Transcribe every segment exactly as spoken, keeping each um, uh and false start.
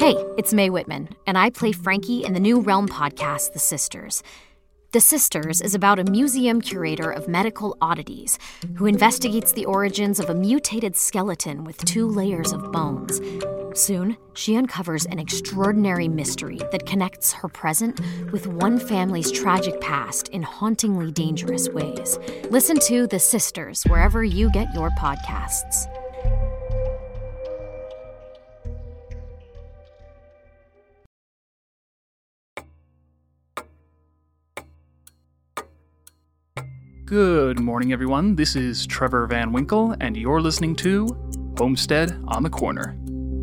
Hey, it's Mae Whitman, and I play Frankie in the new Realm podcast, The Sisters. The Sisters is about a museum curator of medical oddities who investigates the origins of a mutated skeleton with two layers of bones. Soon, she uncovers an extraordinary mystery that connects her present with one family's tragic past in hauntingly dangerous ways. Listen to The Sisters wherever you get your podcasts. Good morning, everyone. This is Trevor Van Winkle, and you're listening to Homestead on the Corner.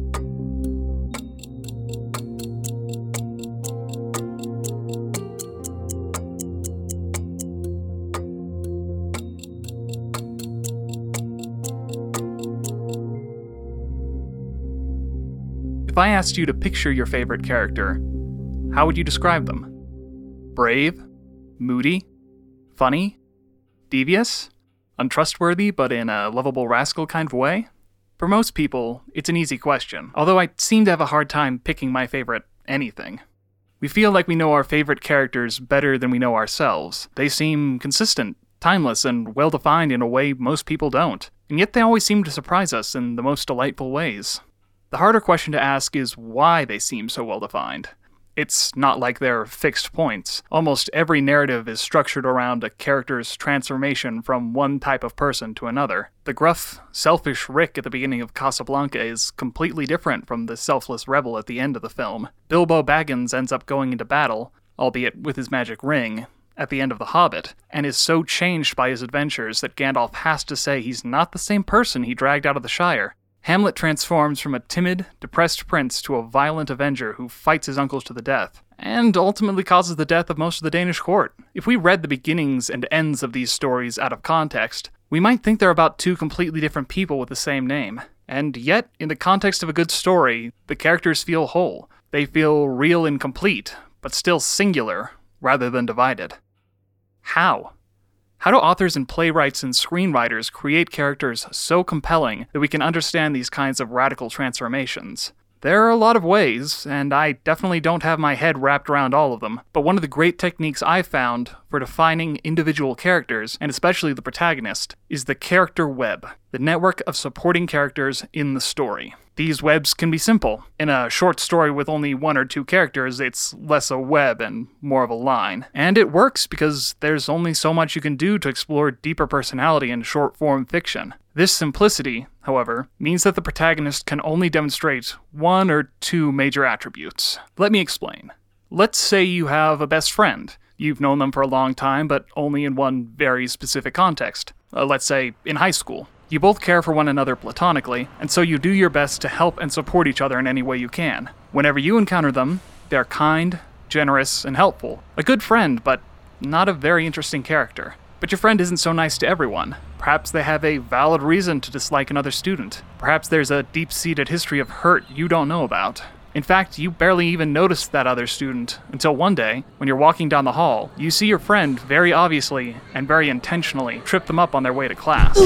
If I asked you to picture your favorite character, how would you describe them? Brave? Moody? Funny? Devious? Untrustworthy, but in a lovable rascal kind of way? For most people, it's an easy question, although I seem to have a hard time picking my favorite anything. We feel like we know our favorite characters better than we know ourselves. They seem consistent, timeless, and well-defined in a way most people don't, and yet they always seem to surprise us in the most delightful ways. The harder question to ask is why they seem so well-defined. It's not like they're fixed points. Almost every narrative is structured around a character's transformation from one type of person to another. The gruff, selfish Rick at the beginning of Casablanca is completely different from the selfless rebel at the end of the film. Bilbo Baggins ends up going into battle, albeit with his magic ring, at the end of The Hobbit, and is so changed by his adventures that Gandalf has to say he's not the same person he dragged out of the Shire. Hamlet transforms from a timid, depressed prince to a violent avenger who fights his uncles to the death, and ultimately causes the death of most of the Danish court. If we read the beginnings and ends of these stories out of context, we might think they're about two completely different people with the same name. And yet, in the context of a good story, the characters feel whole. They feel real and complete, but still singular, rather than divided. How? How do authors and playwrights and screenwriters create characters so compelling that we can understand these kinds of radical transformations? There are a lot of ways, and I definitely don't have my head wrapped around all of them, but one of the great techniques I've found for defining individual characters, and especially the protagonist, is the character web, the network of supporting characters in the story. These webs can be simple. In a short story with only one or two characters, it's less a web and more of a line. And it works because there's only so much you can do to explore deeper personality in short-form fiction. This simplicity, however, means that the protagonist can only demonstrate one or two major attributes. Let me explain. Let's say you have a best friend. You've known them for a long time, but only in one very specific context. Uh, let's say in high school. You both care for one another platonically, and so you do your best to help and support each other in any way you can. Whenever you encounter them, they're kind, generous, and helpful. A good friend, but not a very interesting character. But your friend isn't so nice to everyone. Perhaps they have a valid reason to dislike another student. Perhaps there's a deep-seated history of hurt you don't know about. In fact, you barely even noticed that other student until one day, when you're walking down the hall, you see your friend very obviously and very intentionally trip them up on their way to class.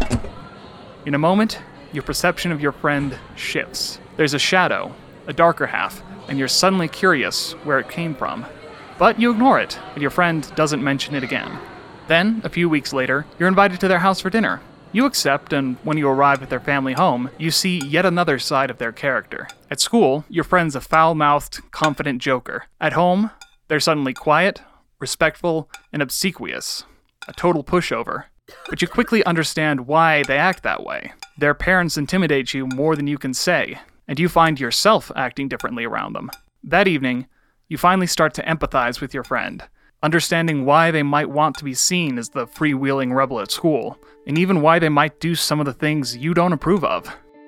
In a moment, your perception of your friend shifts. There's a shadow, a darker half, and you're suddenly curious where it came from. But you ignore it, and your friend doesn't mention it again. Then, a few weeks later, you're invited to their house for dinner. You accept, and when you arrive at their family home, you see yet another side of their character. At school, your friend's a foul-mouthed, confident joker. At home, they're suddenly quiet, respectful, and obsequious. A total pushover. But you quickly understand why they act that way. Their parents intimidate you more than you can say, and you find yourself acting differently around them. That evening, you finally start to empathize with your friend, understanding why they might want to be seen as the freewheeling rebel at school, and even why they might do some of the things you don't approve of.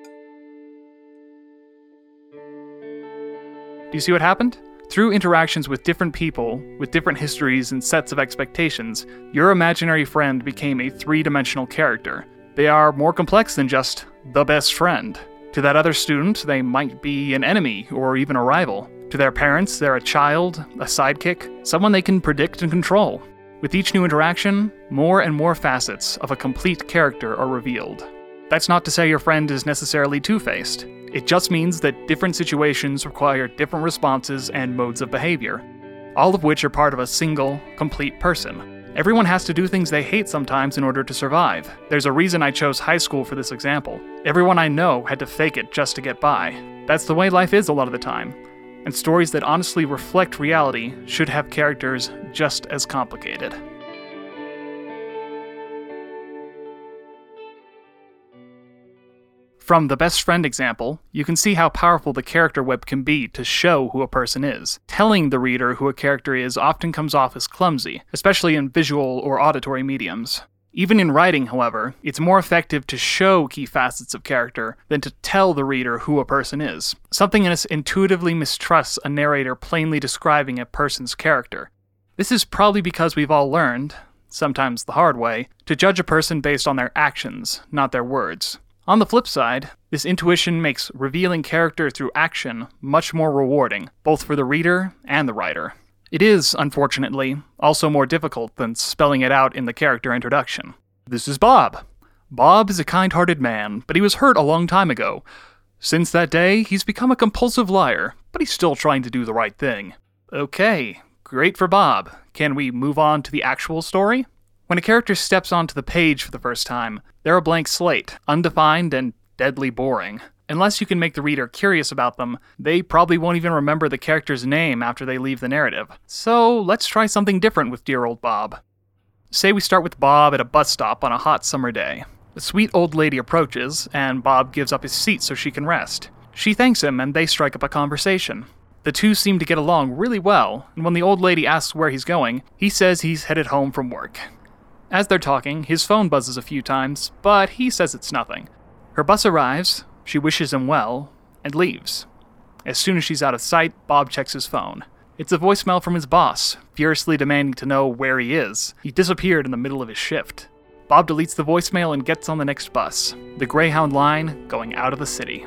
Do you see what happened? Through interactions with different people, with different histories and sets of expectations, your imaginary friend became a three-dimensional character. They are more complex than just the best friend. To that other student, they might be an enemy or even a rival. To their parents, they're a child, a sidekick, someone they can predict and control. With each new interaction, more and more facets of a complete character are revealed. That's not to say your friend is necessarily two-faced. It just means that different situations require different responses and modes of behavior, all of which are part of a single, complete person. Everyone has to do things they hate sometimes in order to survive. There's a reason I chose high school for this example. Everyone I know had to fake it just to get by. That's the way life is a lot of the time. And stories that honestly reflect reality should have characters just as complicated. From the best friend example, you can see how powerful the character web can be to show who a person is. Telling the reader who a character is often comes off as clumsy, especially in visual or auditory mediums. Even in writing, however, it's more effective to show key facets of character than to tell the reader who a person is. Something in us intuitively mistrusts a narrator plainly describing a person's character. This is probably because we've all learned, sometimes the hard way, to judge a person based on their actions, not their words. On the flip side, this intuition makes revealing character through action much more rewarding, both for the reader and the writer. It is, unfortunately, also more difficult than spelling it out in the character introduction. This is Bob. Bob is a kind-hearted man, but he was hurt a long time ago. Since that day, he's become a compulsive liar, but he's still trying to do the right thing. Okay, great for Bob. Can we move on to the actual story? When a character steps onto the page for the first time, they're a blank slate, undefined and deadly boring. Unless you can make the reader curious about them, they probably won't even remember the character's name after they leave the narrative. So let's try something different with dear old Bob. Say we start with Bob at a bus stop on a hot summer day. The sweet old lady approaches, and Bob gives up his seat so she can rest. She thanks him, and they strike up a conversation. The two seem to get along really well, and when the old lady asks where he's going, he says he's headed home from work. As they're talking, his phone buzzes a few times, but he says it's nothing. Her bus arrives, she wishes him well, and leaves. As soon as she's out of sight, Bob checks his phone. It's a voicemail from his boss, furiously demanding to know where he is. He disappeared in the middle of his shift. Bob deletes the voicemail and gets on the next bus, the Greyhound line going out of the city.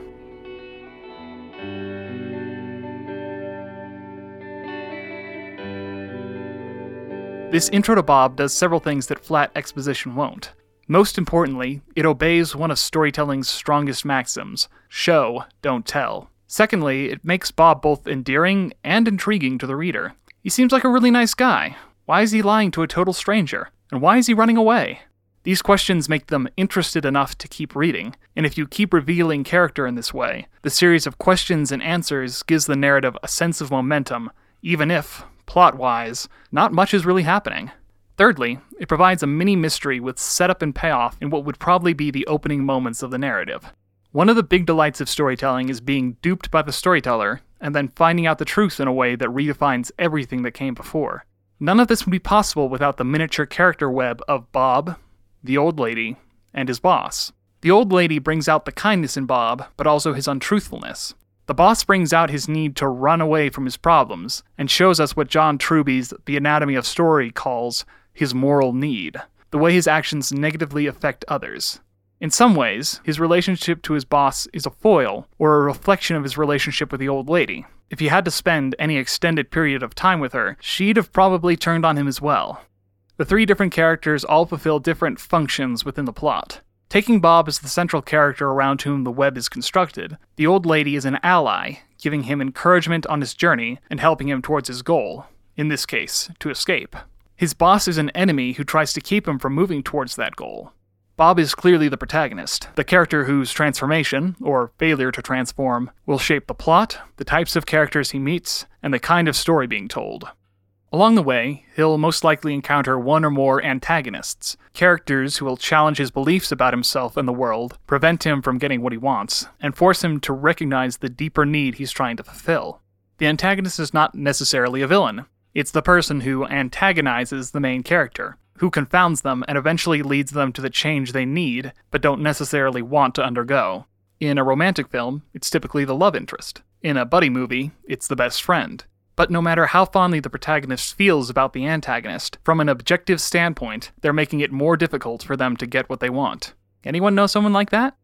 This intro to Bob does several things that flat exposition won't. Most importantly, it obeys one of storytelling's strongest maxims: show, don't tell. Secondly, it makes Bob both endearing and intriguing to the reader. He seems like a really nice guy. Why is he lying to a total stranger? And why is he running away? These questions make them interested enough to keep reading, and if you keep revealing character in this way, the series of questions and answers gives the narrative a sense of momentum, even if, plot-wise, not much is really happening. Thirdly, it provides a mini-mystery with setup and payoff in what would probably be the opening moments of the narrative. One of the big delights of storytelling is being duped by the storyteller, and then finding out the truth in a way that redefines everything that came before. None of this would be possible without the miniature character web of Bob, the old lady, and his boss. The old lady brings out the kindness in Bob, but also his untruthfulness. The boss brings out his need to run away from his problems, and shows us what John Truby's The Anatomy of Story calls his moral need, the way his actions negatively affect others. In some ways, his relationship to his boss is a foil, or a reflection of his relationship with the old lady. If he had to spend any extended period of time with her, she'd have probably turned on him as well. The three different characters all fulfill different functions within the plot. Taking Bob as the central character around whom the web is constructed, the old lady is an ally, giving him encouragement on his journey and helping him towards his goal, in this case, to escape. His boss is an enemy who tries to keep him from moving towards that goal. Bob is clearly the protagonist, the character whose transformation, or failure to transform, will shape the plot, the types of characters he meets, and the kind of story being told. Along the way, he'll most likely encounter one or more antagonists, characters who will challenge his beliefs about himself and the world, prevent him from getting what he wants, and force him to recognize the deeper need he's trying to fulfill. The antagonist is not necessarily a villain. It's the person who antagonizes the main character, who confounds them and eventually leads them to the change they need, but don't necessarily want to undergo. In a romantic film, it's typically the love interest. In a buddy movie, it's the best friend. But no matter how fondly the protagonist feels about the antagonist, from an objective standpoint, they're making it more difficult for them to get what they want. Anyone know someone like that?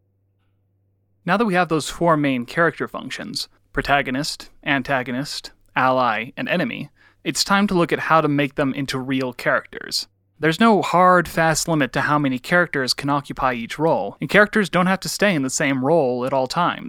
Now that we have those four main character functions, protagonist, antagonist, ally, and enemy, it's time to look at how to make them into real characters. There's no hard, fast limit to how many characters can occupy each role, and characters don't have to stay in the same role at all times.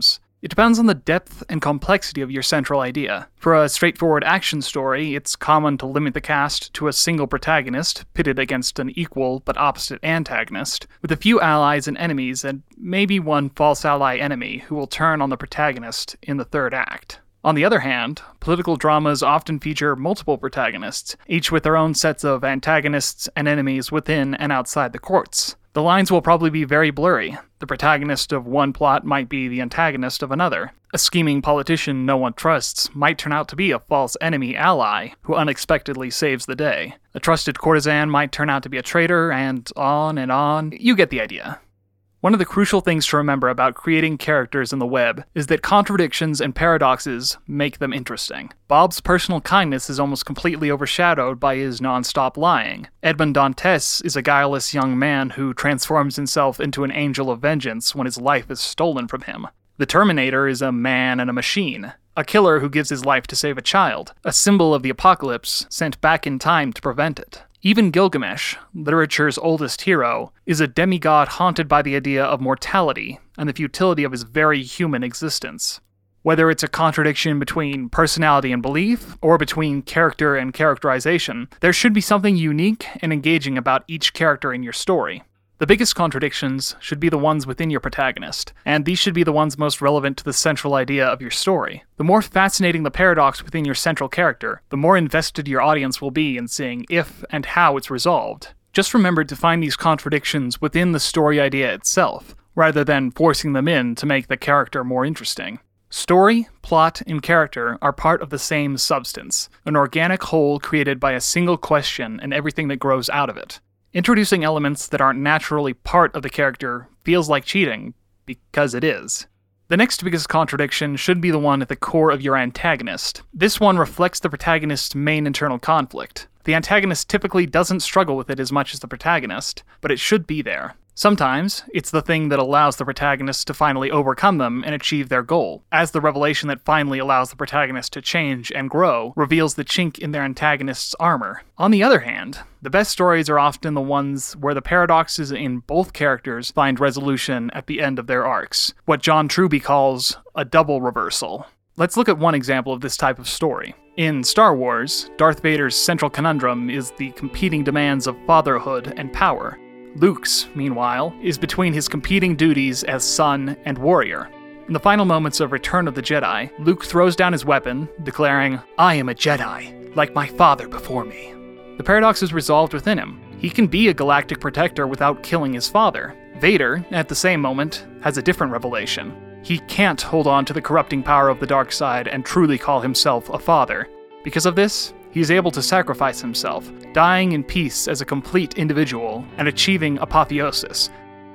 It depends on the depth and complexity of your central idea. For a straightforward action story, it's common to limit the cast to a single protagonist, pitted against an equal but opposite antagonist, with a few allies and enemies and maybe one false ally enemy who will turn on the protagonist in the third act. On the other hand, political dramas often feature multiple protagonists, each with their own sets of antagonists and enemies within and outside the courts. The lines will probably be very blurry. The protagonist of one plot might be the antagonist of another. A scheming politician no one trusts might turn out to be a false enemy ally who unexpectedly saves the day. A trusted courtesan might turn out to be a traitor, and on and on. You get the idea. One of the crucial things to remember about creating characters in the web is that contradictions and paradoxes make them interesting. Bob's personal kindness is almost completely overshadowed by his non-stop lying. Edmond Dantes is a guileless young man who transforms himself into an angel of vengeance when his life is stolen from him. The Terminator is a man and a machine. A killer who gives his life to save a child. A symbol of the apocalypse sent back in time to prevent it. Even Gilgamesh, literature's oldest hero, is a demigod haunted by the idea of mortality and the futility of his very human existence. Whether it's a contradiction between personality and belief, or between character and characterization, there should be something unique and engaging about each character in your story. The biggest contradictions should be the ones within your protagonist, and these should be the ones most relevant to the central idea of your story. The more fascinating the paradox within your central character, the more invested your audience will be in seeing if and how it's resolved. Just remember to find these contradictions within the story idea itself, rather than forcing them in to make the character more interesting. Story, plot, and character are part of the same substance, an organic whole created by a single question and everything that grows out of it. Introducing elements that aren't naturally part of the character feels like cheating, because it is. The next biggest contradiction should be the one at the core of your antagonist. This one reflects the protagonist's main internal conflict. The antagonist typically doesn't struggle with it as much as the protagonist, but it should be there. Sometimes, it's the thing that allows the protagonist to finally overcome them and achieve their goal, as the revelation that finally allows the protagonist to change and grow reveals the chink in their antagonist's armor. On the other hand, the best stories are often the ones where the paradoxes in both characters find resolution at the end of their arcs, what John Truby calls a double reversal. Let's look at one example of this type of story. In Star Wars, Darth Vader's central conundrum is the competing demands of fatherhood and power. Luke's, meanwhile, is between his competing duties as son and warrior. In the final moments of Return of the Jedi, Luke throws down his weapon, declaring, "I am a Jedi, like my father before me." The paradox is resolved within him. He can be a galactic protector without killing his father. Vader, at the same moment, has a different revelation. He can't hold on to the corrupting power of the dark side and truly call himself a father. Because of this, he is able to sacrifice himself, dying in peace as a complete individual and achieving apotheosis,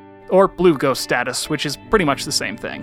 or blue ghost status, which is pretty much the same thing.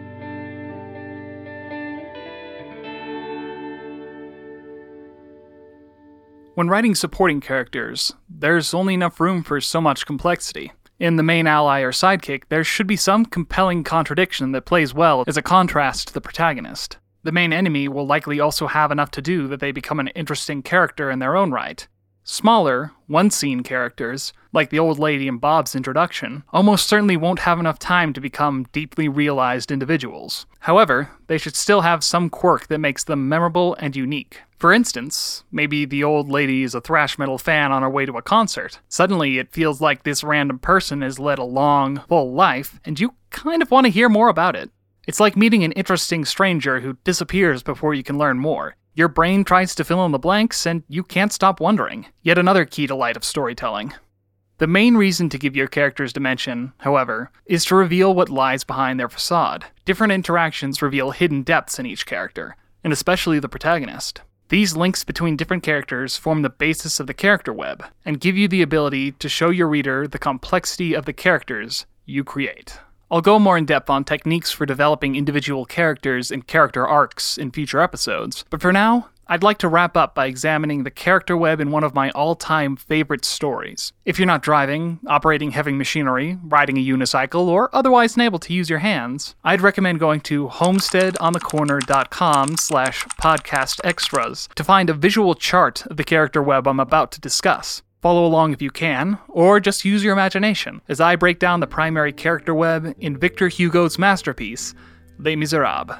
When writing supporting characters, there's only enough room for so much complexity. In the main ally or sidekick, there should be some compelling contradiction that plays well as a contrast to the protagonist. The main enemy will likely also have enough to do that they become an interesting character in their own right. Smaller, one-scene characters, like the old lady in Bob's introduction, almost certainly won't have enough time to become deeply realized individuals. However, they should still have some quirk that makes them memorable and unique. For instance, maybe the old lady is a thrash metal fan on her way to a concert. Suddenly, it feels like this random person has led a long, full life, and you kind of want to hear more about it. It's like meeting an interesting stranger who disappears before you can learn more. Your brain tries to fill in the blanks, and you can't stop wondering. Yet another key to light of storytelling. The main reason to give your characters dimension, however, is to reveal what lies behind their facade. Different interactions reveal hidden depths in each character, and especially the protagonist. These links between different characters form the basis of the character web, and give you the ability to show your reader the complexity of the characters you create. I'll go more in depth on techniques for developing individual characters and character arcs in future episodes, but for now, I'd like to wrap up by examining the character web in one of my all-time favorite stories. If you're not driving, operating heavy machinery, riding a unicycle, or otherwise unable to use your hands, I'd recommend going to homesteadonthecorner.com slash podcast extras to find a visual chart of the character web I'm about to discuss. Follow along if you can, or just use your imagination, as I break down the primary character web in Victor Hugo's masterpiece, Les Miserables.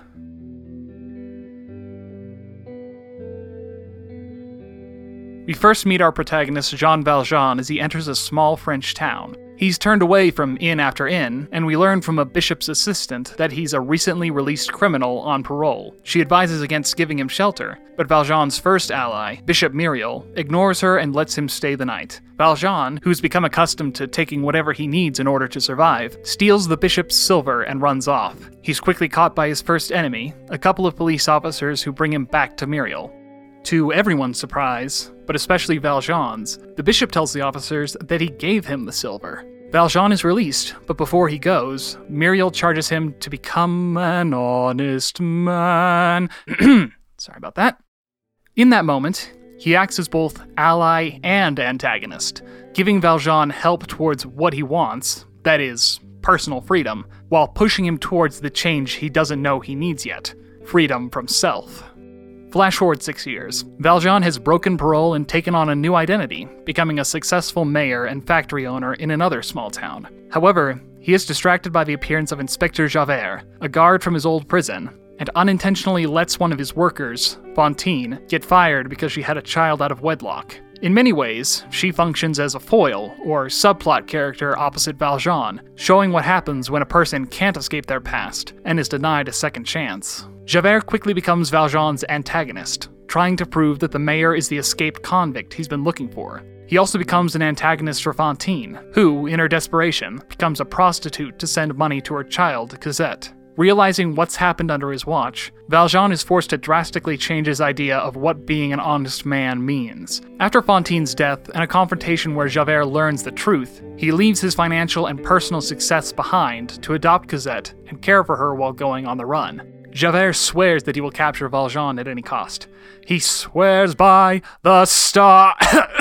We first meet our protagonist Jean Valjean as he enters a small French town. He's turned away from inn after inn, and we learn from a bishop's assistant that he's a recently released criminal on parole. She advises against giving him shelter, but Valjean's first ally, Bishop Myriel, ignores her and lets him stay the night. Valjean, who's become accustomed to taking whatever he needs in order to survive, steals the bishop's silver and runs off. He's quickly caught by his first enemy, a couple of police officers who bring him back to Myriel. To everyone's surprise, but especially Valjean's, the bishop tells the officers that he gave him the silver. Valjean is released, but before he goes, Myriel charges him to become an honest man. Sorry about that. In that moment, he acts as both ally and antagonist, giving Valjean help towards what he wants, that is, personal freedom, while pushing him towards the change he doesn't know he needs yet, freedom from self. Flash forward six years. Valjean has broken parole and taken on a new identity, becoming a successful mayor and factory owner in another small town. However, he is distracted by the appearance of Inspector Javert, a guard from his old prison, and unintentionally lets one of his workers, Fantine, get fired because she had a child out of wedlock. In many ways, she functions as a foil, or subplot character opposite Valjean, showing what happens when a person can't escape their past, and is denied a second chance. Javert quickly becomes Valjean's antagonist, trying to prove that the mayor is the escaped convict he's been looking for. He also becomes an antagonist for Fantine, who, in her desperation, becomes a prostitute to send money to her child, Cosette. Realizing what's happened under his watch, Valjean is forced to drastically change his idea of what being an honest man means. After Fantine's death and a confrontation where Javert learns the truth, he leaves his financial and personal success behind to adopt Cosette and care for her while going on the run. Javert swears that he will capture Valjean at any cost. He swears by the star...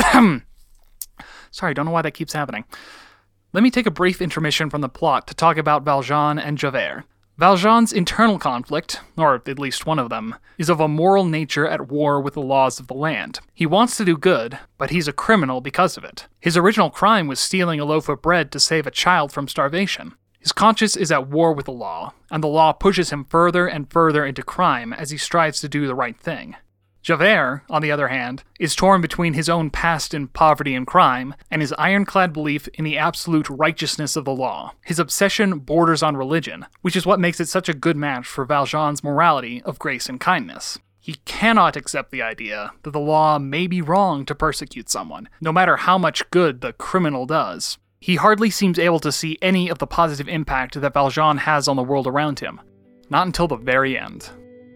Sorry, don't know why that keeps happening. Let me take a brief intermission from the plot to talk about Valjean and Javert. Valjean's internal conflict, or at least one of them, is of a moral nature at war with the laws of the land. He wants to do good, but he's a criminal because of it. His original crime was stealing a loaf of bread to save a child from starvation. His conscience is at war with the law, and the law pushes him further and further into crime as he strives to do the right thing. Javert, on the other hand, is torn between his own past in poverty and crime, and his ironclad belief in the absolute righteousness of the law. His obsession borders on religion, which is what makes it such a good match for Valjean's morality of grace and kindness. He cannot accept the idea that the law may be wrong to persecute someone, no matter how much good the criminal does. He hardly seems able to see any of the positive impact that Valjean has on the world around him. Not until the very end.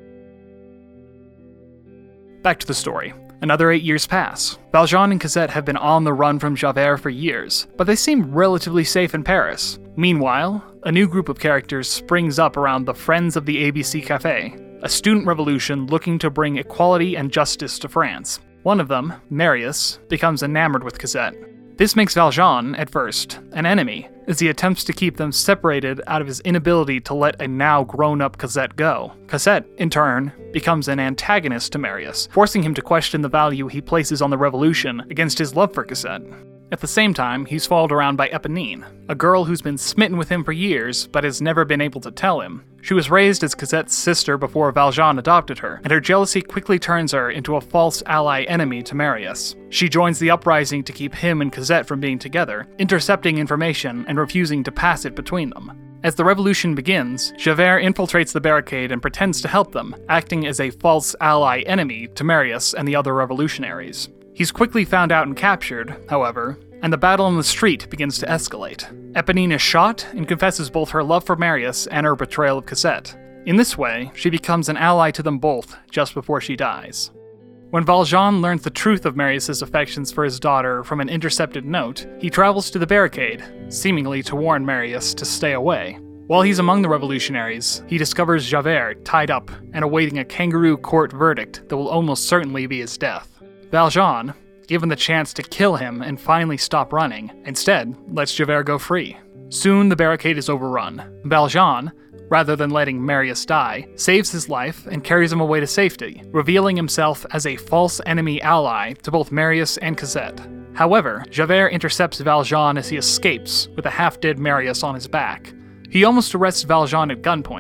Back to the story. Another eight years pass. Valjean and Cosette have been on the run from Javert for years, but they seem relatively safe in Paris. Meanwhile, a new group of characters springs up around the Friends of the A B C Café, a student revolution looking to bring equality and justice to France. One of them, Marius, becomes enamored with Cosette. This makes Valjean, at first, an enemy, as he attempts to keep them separated out of his inability to let a now grown-up Cosette go. Cosette, in turn, becomes an antagonist to Marius, forcing him to question the value he places on the revolution against his love for Cosette. At the same time, he's followed around by Eponine, a girl who's been smitten with him for years, but has never been able to tell him. She was raised as Cosette's sister before Valjean adopted her, and her jealousy quickly turns her into a false ally enemy to Marius. She joins the uprising to keep him and Cosette from being together, intercepting information and refusing to pass it between them. As the revolution begins, Javert infiltrates the barricade and pretends to help them, acting as a false ally enemy to Marius and the other revolutionaries. He's quickly found out and captured, however, and the battle on the street begins to escalate. Eponine is shot and confesses both her love for Marius and her betrayal of Cosette. In this way, she becomes an ally to them both just before she dies. When Valjean learns the truth of Marius's affections for his daughter from an intercepted note, he travels to the barricade, seemingly to warn Marius to stay away. While he's among the revolutionaries, he discovers Javert tied up and awaiting a kangaroo court verdict that will almost certainly be his death. Valjean, given the chance to kill him and finally stop running, instead lets Javert go free. Soon the barricade is overrun. Valjean, rather than letting Marius die, saves his life and carries him away to safety, revealing himself as a false enemy ally to both Marius and Cosette. However, Javert intercepts Valjean as he escapes with a half-dead Marius on his back. He almost arrests Valjean at gunpoint,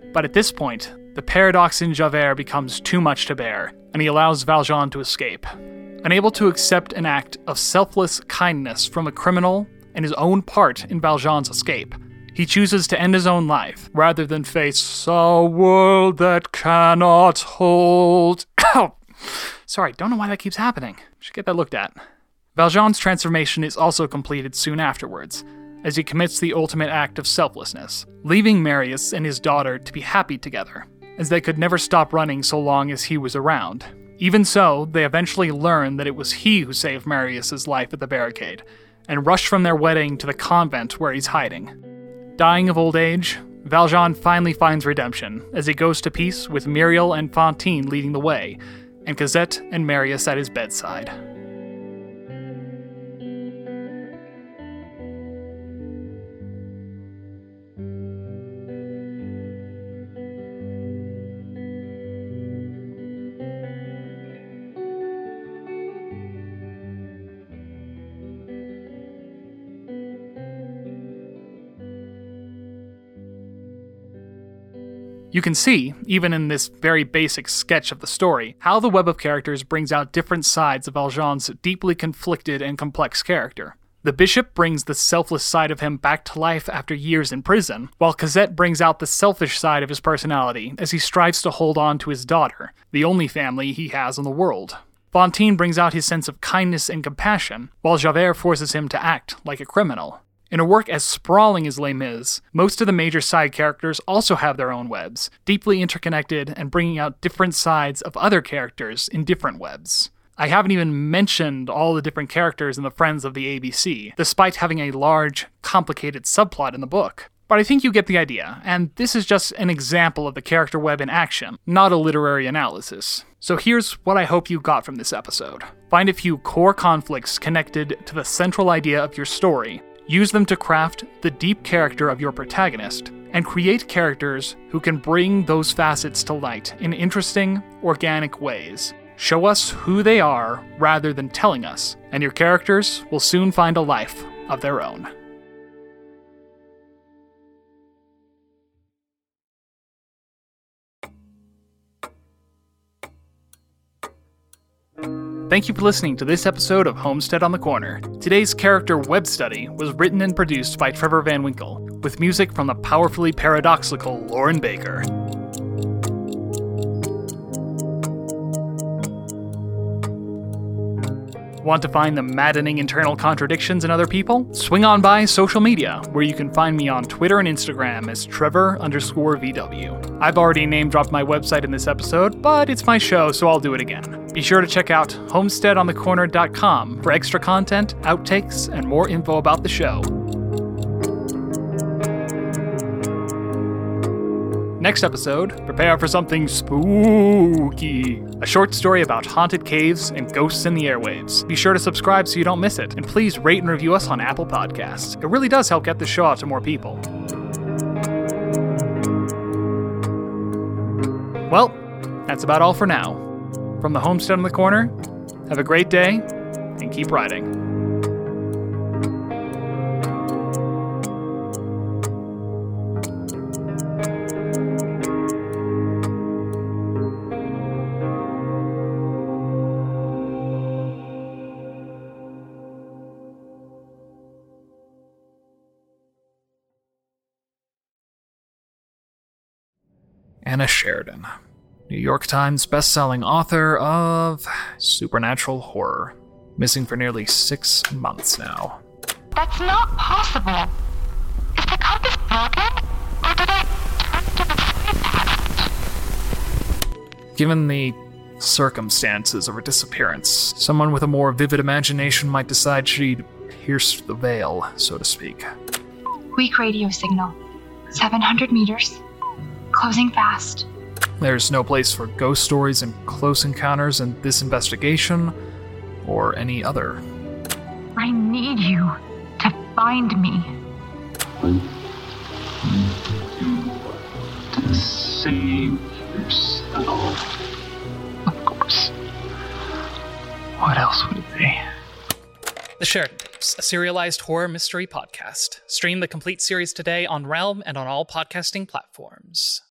But at this point, the paradox in Javert becomes too much to bear, and he allows Valjean to escape. Unable to accept an act of selfless kindness from a criminal and his own part in Valjean's escape, he chooses to end his own life rather than face a world that cannot hold. Sorry, don't know why that keeps happening. Should get that looked at. Valjean's transformation is also completed soon afterwards, as he commits the ultimate act of selflessness, leaving Marius and his daughter to be happy together, as they could never stop running so long as he was around. Even so, they eventually learn that it was he who saved Marius's life at the barricade, and rush from their wedding to the convent where he's hiding. Dying of old age, Valjean finally finds redemption as he goes to peace with Muriel and Fantine leading the way, and Cosette and Marius at his bedside. You can see, even in this very basic sketch of the story, how the web of characters brings out different sides of Valjean's deeply conflicted and complex character. The bishop brings the selfless side of him back to life after years in prison, while Cosette brings out the selfish side of his personality as he strives to hold on to his daughter, the only family he has in the world. Fantine brings out his sense of kindness and compassion, while Javert forces him to act like a criminal. In a work as sprawling as Les Mis, most of the major side characters also have their own webs, deeply interconnected and bringing out different sides of other characters in different webs. I haven't even mentioned all the different characters in the Friends of the A B C, despite having a large, complicated subplot in the book. But I think you get the idea, and this is just an example of the character web in action, not a literary analysis. So here's what I hope you got from this episode. Find a few core conflicts connected to the central idea of your story, use them to craft the deep character of your protagonist, and create characters who can bring those facets to light in interesting, organic ways. Show us who they are rather than telling us, and your characters will soon find a life of their own. Thank you for listening to this episode of Homestead on the Corner. Today's character web study was written and produced by Trevor Van Winkle, with music from the powerfully paradoxical Lauren Baker. Want to find the maddening internal contradictions in other people? Swing on by social media, where you can find me on Twitter and Instagram as Trevor underscore VW. I've already name-dropped my website in this episode, but it's my show, so I'll do it again. Be sure to check out homestead on the corner dot com for extra content, outtakes, and more info about the show. Next episode, prepare for something spooky. A short story about haunted caves and ghosts in the airwaves. Be sure to subscribe so you don't miss it, and please rate and review us on Apple Podcasts. It really does help get the show out to more people. Well, that's about all for now. From the Homestead on the Corner, have a great day, and keep writing. Anna Sheridan, New York Times bestselling author of supernatural horror, missing for nearly six months now. That's not possible. Is the compass broken, or did I turn to the side past? Given the circumstances of her disappearance, someone with a more vivid imagination might decide she'd pierced the veil, so to speak. Weak radio signal. seven hundred meters. Closing fast. There's no place for ghost stories and close encounters in this investigation, or any other. I need you to find me. To save yourself. Of course. What else would it be? The Sheridan Tapes, a serialized horror mystery podcast. Stream the complete series today on Realm and on all podcasting platforms.